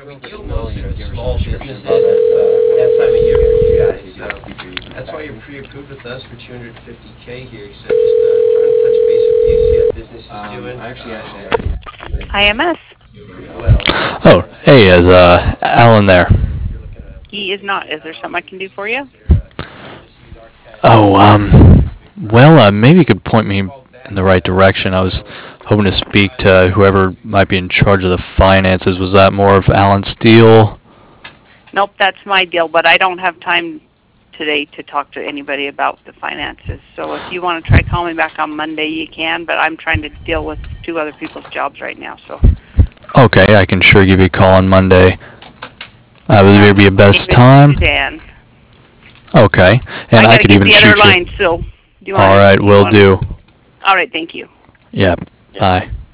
we deal mostly with small businesses. It's that time of year for you guys, so that's why you're pre-approved with us for 250K here. So just trying to touch base with you, see how business is doing. IMS. Well, Oh, hey, is Alan there? He is not. Is there something I can do for you? Oh, well, maybe you could point me in the right direction. I was hoping to speak to whoever might be in charge of the finances. Was that more of Alan Steele? Nope, that's my deal, but I don't have time today to talk to anybody about the finances. So if you want to try calling me back on Monday, you can, but I'm trying to deal with 2 other people's jobs right now, so. Okay, I can sure give you a call on Monday. Would there be a best David time? Suzanne. Okay, and I I gotta could get even the shoot other you. line, so. Do you want All right, will do. All right, thank you. Yeah, bye.